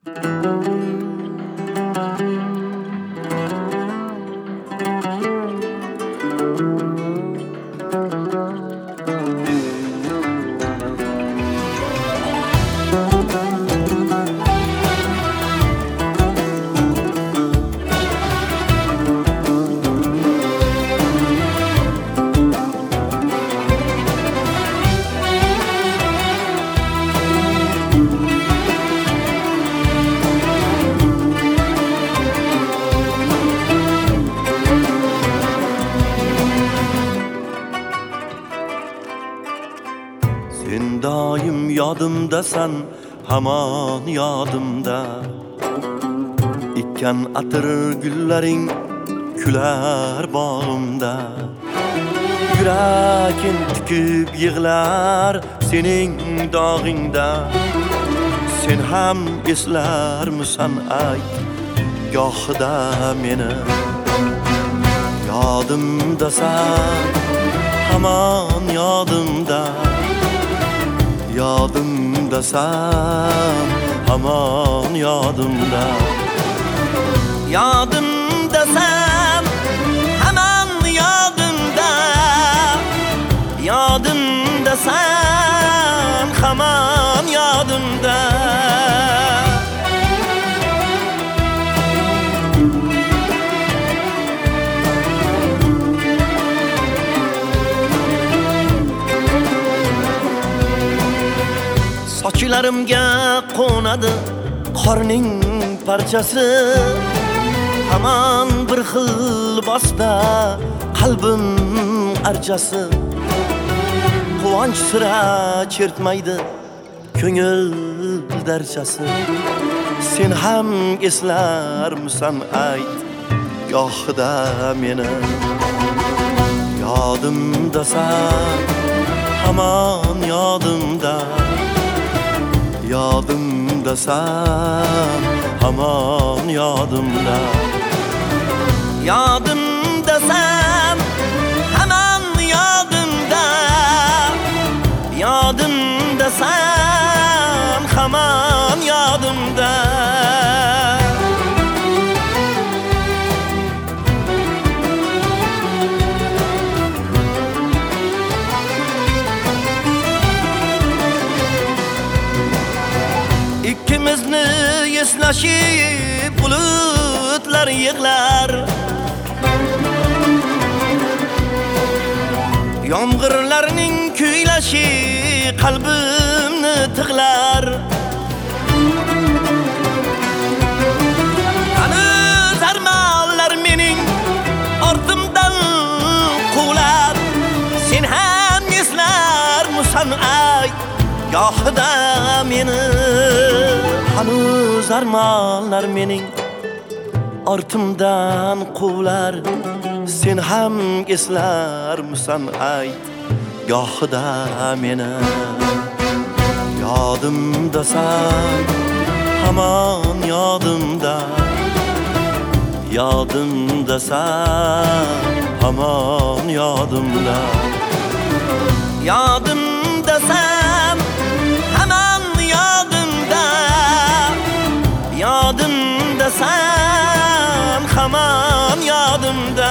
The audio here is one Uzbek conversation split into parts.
Sen daim yodimdasan, hamon yodimda. Ikkan atir gullaring kular bog'imda. Yurakim tikib yig'lar sening dog'ingda. Sen ham eslarmisan ayt gohida meni. Yodimdasan, hamon yodimda. Yodimdasan, hamon yodimda. Yodimdasan, hamon yodimda. Yodimdasan, hamon yodimda. Sochlarimga qo'nadi qorning parchasi. Hamon bir xil bosda qalbim archasi. Quvonch sira chertmaydi ko'ngil darchasi. Sen ham eslarmisan ayt gohida meni. Yodimdasan, hamon yodimda. Yodimdasan, hamon yodimda. Yodimdasan, hamon yodimda. Yodimdasan, hamon yodimda. İkimizni eslashib bulutlar yig'lar. Yomg'irlarning kuylashi qalbimni tig'lar. Hanuz armonlar mening ortimdan quvlar. Sen ham eslarmisan ayt gohida meni. Hanuz armonlar mening ortimdan quvlar. Sen ham eslarmisan ayt gohida meni. Yodimdasan, hamon yodimda. Yodimdasan, hamon yodimda. Yodimdasan, hamon yodimda. Yodimdasan, hamon yodimda.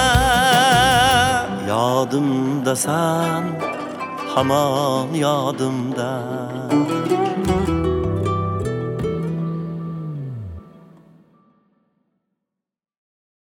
Yodimdasan, hamon yodimda.